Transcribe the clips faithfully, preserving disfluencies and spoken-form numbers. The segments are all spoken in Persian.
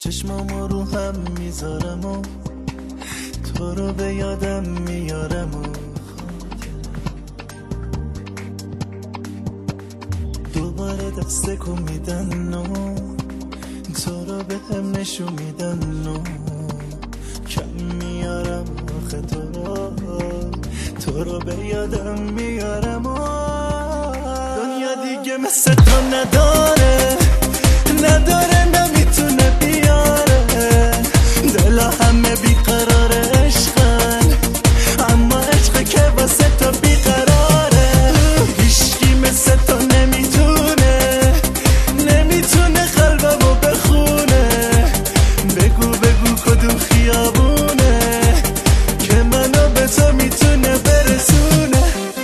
چشمامو رو هم میذارم و تو رو به یادم میارم و دوباره دست کو میدن و تو رو به هم نشون میدن و کم میارم آخه تو رو تو رو به یادم میارم و دنیا دیگه مثل تو نداره نداره نمیتونه بیاره دلا همه بیقرار عشقن اما عشق که واسه تو بیقراره هیچکی مثل تو نمیتونه نمیتونه قلبمو بخونه بگو بگو کدوم خیابونه که منو به تو میتونه برسونه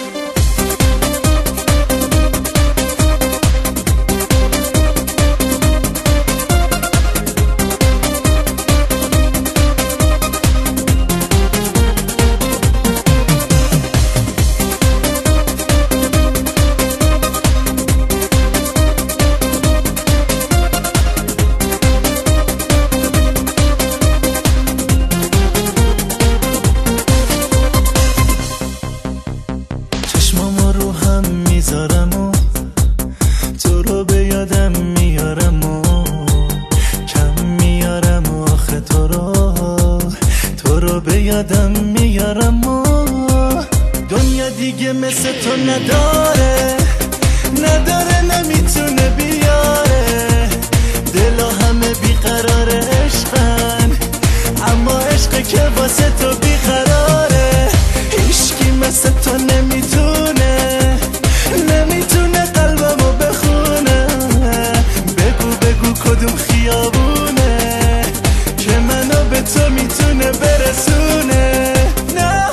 چشمامو رو هم میذارم و تو رو به یادم میارم و کم میارم و آخه تو رو تو رو به یادم میارم و دنیا دیگه مثل تو نداره نداره نمیتونه بیاره دلا همه بیقرار عشقن اما عشق که واسه تو بیقراره هیچکی مثل تو نمیتونه نمیتونه قلبمو بخونه بگو بگو کدوم خیابونه که منو به تو میتونه برسونه نه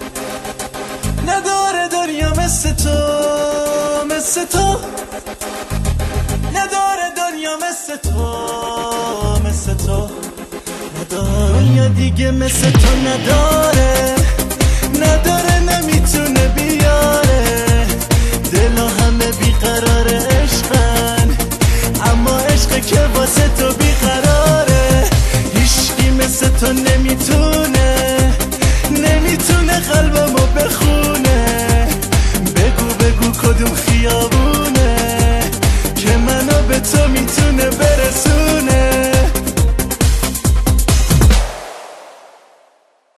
نداره دنیا مثل تو مثل تو نداره دنیا مثل تو مثل تو نداره دنیا دیگه مثل تو نداره نداره نمیتونه